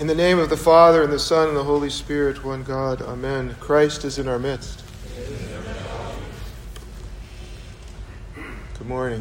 In the name of the Father, and the Son, and the Holy Spirit, one God, amen. Christ is in our midst. Good morning.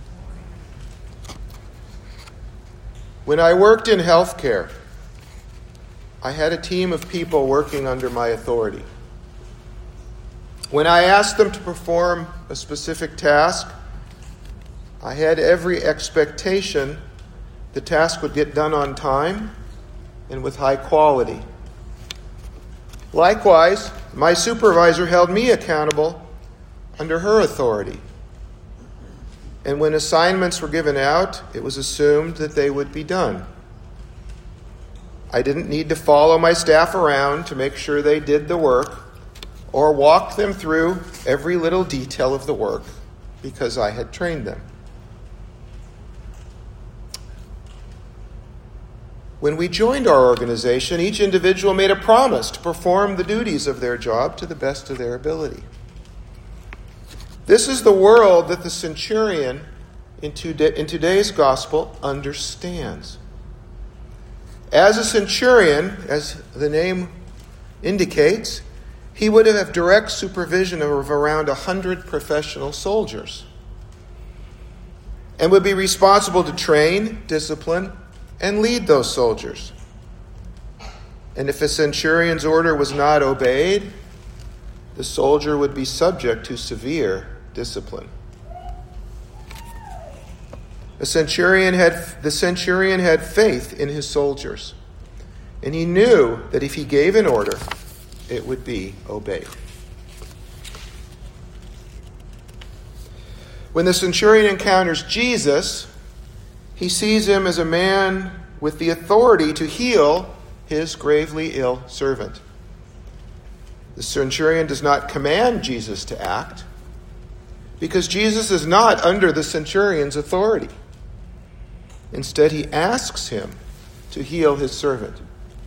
When I worked in healthcare, I had a team of people working under my authority. When I asked them to perform a specific task, I had every expectation the task would get done on time and with high quality. Likewise, my supervisor held me accountable under her authority. And when assignments were given out, it was assumed that they would be done. I didn't need to follow my staff around to make sure they did the work or walk them through every little detail of the work because I had trained them. When we joined our organization, each individual made a promise to perform the duties of their job to the best of their ability. This is the world that the centurion in today's gospel understands. As a centurion, as the name indicates, he would have direct supervision of around 100 professional soldiers and would be responsible to train, discipline, and lead those soldiers. And if a centurion's order was not obeyed, the soldier would be subject to severe discipline. The centurion had faith in his soldiers, and he knew that if he gave an order, it would be obeyed. When the centurion encounters Jesus, he sees him as a man with the authority to heal his gravely ill servant. The centurion does not command Jesus to act because Jesus is not under the centurion's authority. Instead, he asks him to heal his servant.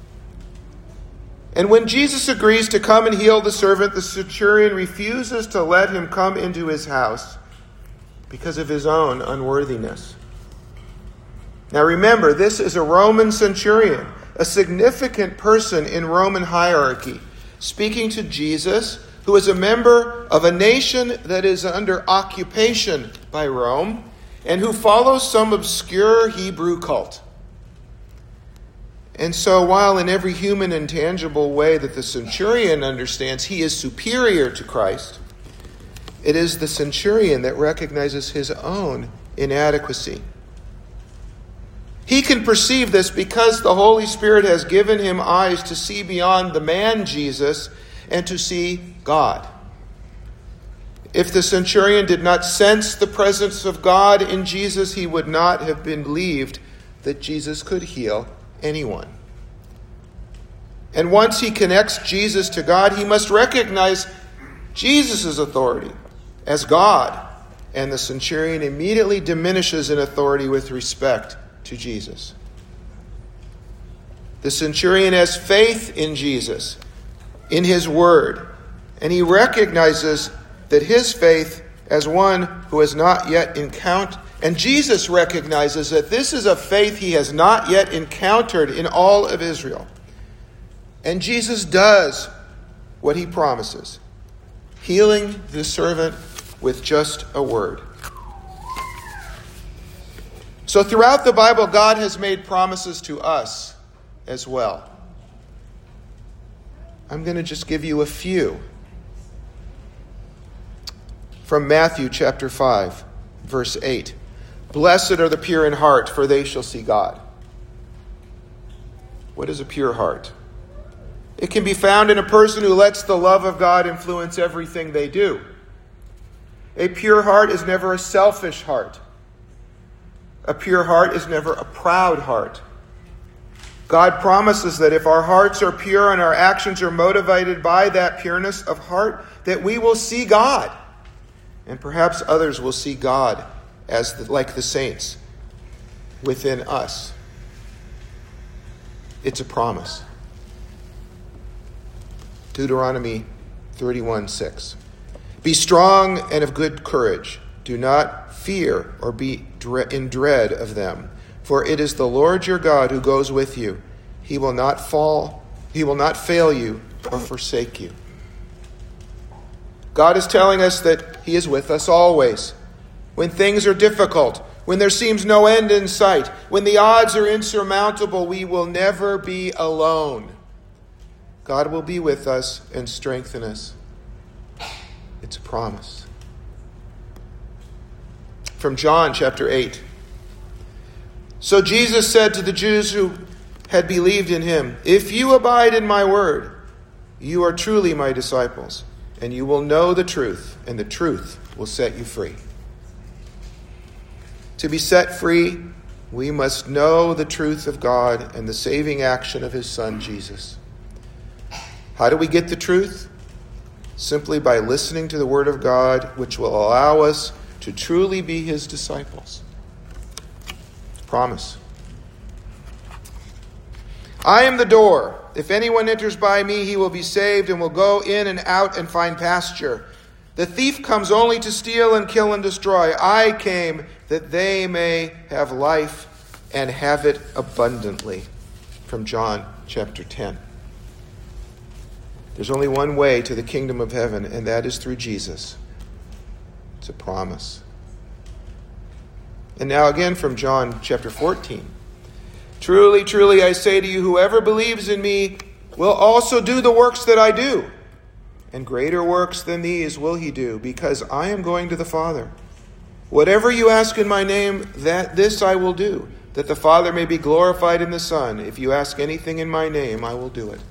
And when Jesus agrees to come and heal the servant, the centurion refuses to let him come into his house because of his own unworthiness. Now remember, this is a Roman centurion, a significant person in Roman hierarchy, speaking to Jesus, who is a member of a nation that is under occupation by Rome and who follows some obscure Hebrew cult. And so while in every human and tangible way that the centurion understands he is superior to Christ, it is the centurion that recognizes his own inadequacy. He can perceive this because the Holy Spirit has given him eyes to see beyond the man Jesus and to see God. If the centurion did not sense the presence of God in Jesus, he would not have believed that Jesus could heal anyone. And once he connects Jesus to God, he must recognize Jesus' authority as God. And the centurion immediately diminishes in authority with respect to Jesus. The centurion has faith in Jesus, in his word, and he recognizes that his faith as one who has not yet encountered, and Jesus recognizes that this is a faith he has not yet encountered in all of Israel. And Jesus does what he promises, healing the servant with just a word. So throughout the Bible, God has made promises to us as well. I'm going to just give you a few. From Matthew chapter 5, verse 8. Blessed are the pure in heart, for they shall see God. What is a pure heart? It can be found in a person who lets the love of God influence everything they do. A pure heart is never a selfish heart. A pure heart is never a proud heart. God promises that if our hearts are pure and our actions are motivated by that pureness of heart, that we will see God. And perhaps others will see God as like the saints within us. It's a promise. Deuteronomy 31:6. Be strong and of good courage. Do not fear or be in dread of them, for it is the Lord your God who goes with you. He will not fail you or forsake you. God is telling us that He is with us always. When things are difficult, when there seems no end in sight, when the odds are insurmountable, we will never be alone. God will be with us and strengthen us. It's a promise. From John chapter 8. So Jesus said to the Jews who had believed in him, "If you abide in my word, you are truly my disciples, and you will know the truth, and the truth will set you free." To be set free, we must know the truth of God and the saving action of his Son, Jesus. How do we get the truth? Simply by listening to the Word of God, which will allow us to truly be his disciples. Promise. I am the door. If anyone enters by me, he will be saved and will go in and out and find pasture. The thief comes only to steal and kill and destroy. I came that they may have life and have it abundantly. From John chapter 10. There's only one way to the kingdom of heaven, and that is through Jesus. It's a promise. And now again from John chapter 14. Truly, truly, I say to you, whoever believes in me will also do the works that I do. And greater works than these will he do, because I am going to the Father. Whatever you ask in my name, this I will do, that the Father may be glorified in the Son. If you ask anything in my name, I will do it.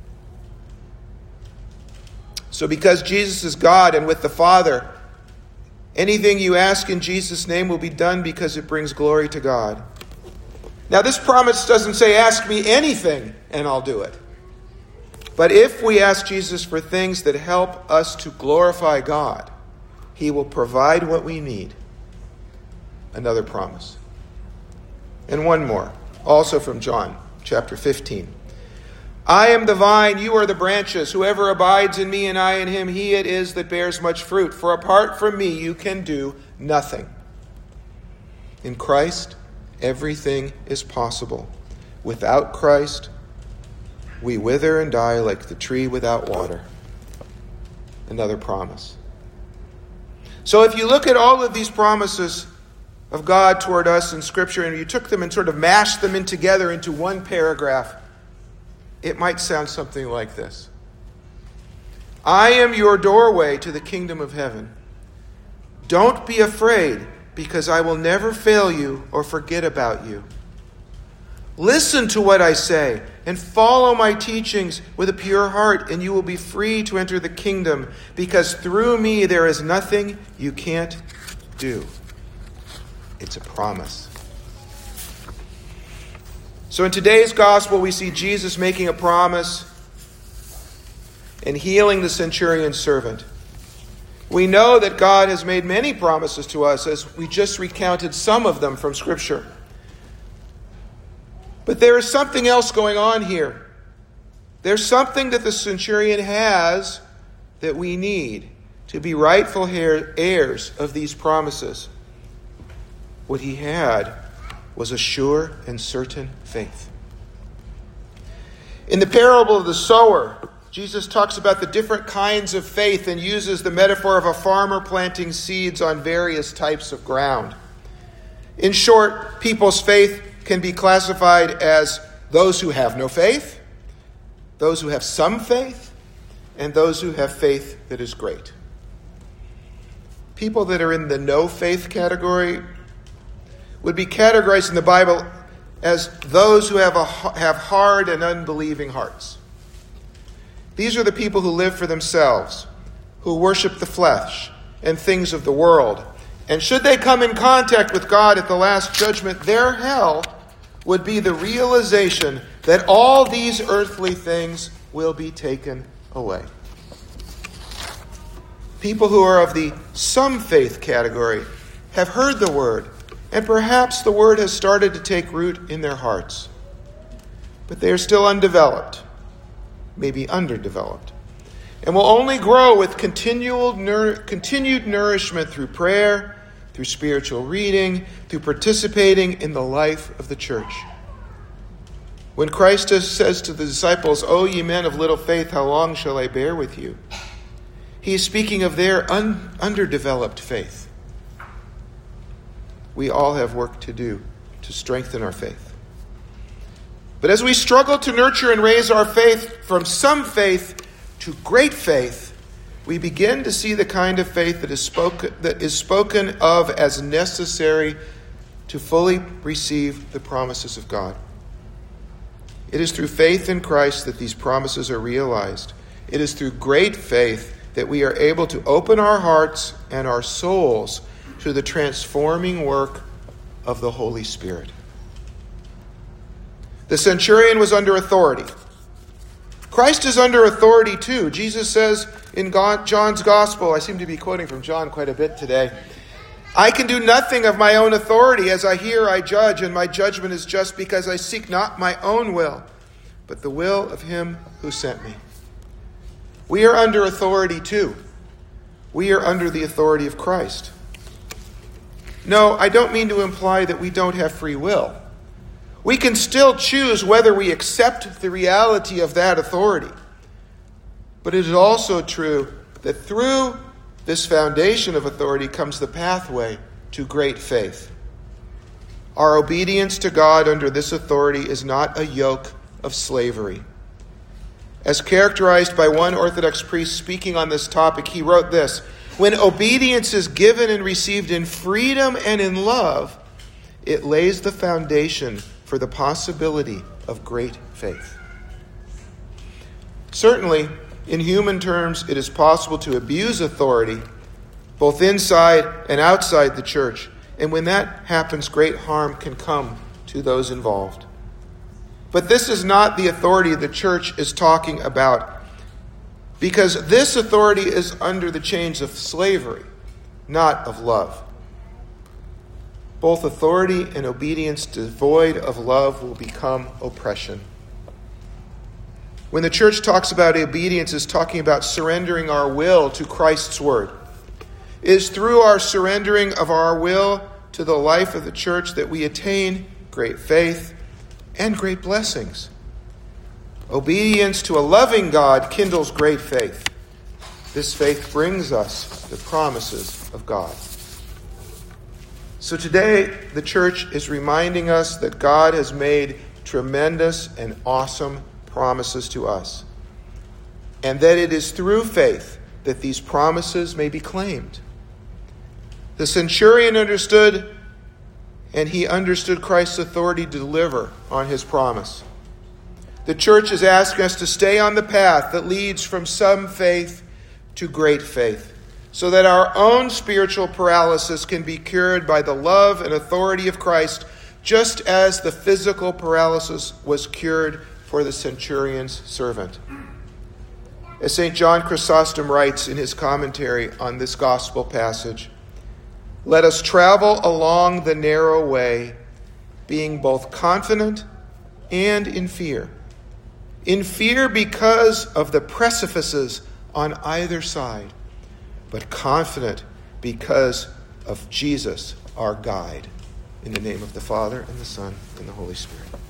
So because Jesus is God and with the Father, anything you ask in Jesus' name will be done because it brings glory to God. Now this promise doesn't say, ask me anything and I'll do it. But if we ask Jesus for things that help us to glorify God, he will provide what we need. Another promise. And one more, also from John chapter 15. I am the vine, you are the branches. Whoever abides in me and I in him, he it is that bears much fruit. For apart from me, you can do nothing. In Christ, everything is possible. Without Christ, we wither and die like the tree without water. Another promise. So if you look at all of these promises of God toward us in Scripture, and you took them and sort of mashed them in together into one paragraph, it might sound something like this. I am your doorway to the kingdom of heaven. Don't be afraid, because I will never fail you or forget about you. Listen to what I say and follow my teachings with a pure heart, and you will be free to enter the kingdom, because through me there is nothing you can't do. It's a promise. So in today's gospel, we see Jesus making a promise and healing the centurion's servant. We know that God has made many promises to us, as we just recounted some of them from Scripture. But there is something else going on here. There's something that the centurion has that we need to be rightful heirs of these promises. What he had was a sure and certain faith. In the parable of the sower, Jesus talks about the different kinds of faith and uses the metaphor of a farmer planting seeds on various types of ground. In short, people's faith can be classified as those who have no faith, those who have some faith, and those who have faith that is great. People that are in the no faith category would be categorized in the Bible as those who have hard and unbelieving hearts. These are the people who live for themselves, who worship the flesh and things of the world. And should they come in contact with God at the last judgment, their hell would be the realization that all these earthly things will be taken away. People who are of the some faith category have heard the word, and perhaps the word has started to take root in their hearts. But they are still undeveloped, maybe underdeveloped, and will only grow with continued nourishment through prayer, through spiritual reading, through participating in the life of the church. When Christ says to the disciples, "O ye men of little faith, how long shall I bear with you?" He is speaking of their underdeveloped faith. We all have work to do to strengthen our faith. But as we struggle to nurture and raise our faith from some faith to great faith, we begin to see the kind of faith that is spoken of as necessary to fully receive the promises of God. It is through faith in Christ that these promises are realized. It is through great faith that we are able to open our hearts and our souls to the transforming work of the Holy Spirit. The centurion was under authority. Christ is under authority too. Jesus says in John's Gospel, I seem to be quoting from John quite a bit today, "I can do nothing of my own authority. As I hear, I judge, and my judgment is just because I seek not my own will, but the will of him who sent me." We are under authority too. We are under the authority of Christ. No, I don't mean to imply that we don't have free will. We can still choose whether we accept the reality of that authority. But it is also true that through this foundation of authority comes the pathway to great faith. Our obedience to God under this authority is not a yoke of slavery. As characterized by one Orthodox priest speaking on this topic, he wrote this: "When obedience is given and received in freedom and in love, it lays the foundation for the possibility of great faith." Certainly, in human terms, it is possible to abuse authority, both inside and outside the church. And when that happens, great harm can come to those involved. But this is not the authority the church is talking about, because this authority is under the chains of slavery, not of love. Both authority and obedience devoid of love will become oppression. When the church talks about obedience, it's talking about surrendering our will to Christ's word. It is through our surrendering of our will to the life of the church that we attain great faith and great blessings. Obedience to a loving God kindles great faith. This faith brings us the promises of God. So today, the church is reminding us that God has made tremendous and awesome promises to us, and that it is through faith that these promises may be claimed. The centurion understood, and he understood Christ's authority to deliver on his promise. The church is asking us to stay on the path that leads from some faith to great faith, so that our own spiritual paralysis can be cured by the love and authority of Christ, just as the physical paralysis was cured for the centurion's servant. As St. John Chrysostom writes in his commentary on this gospel passage, "Let us travel along the narrow way, being both confident and in fear. In fear because of the precipices on either side, but confident because of Jesus, our guide." In the name of the Father, and the Son, and the Holy Spirit.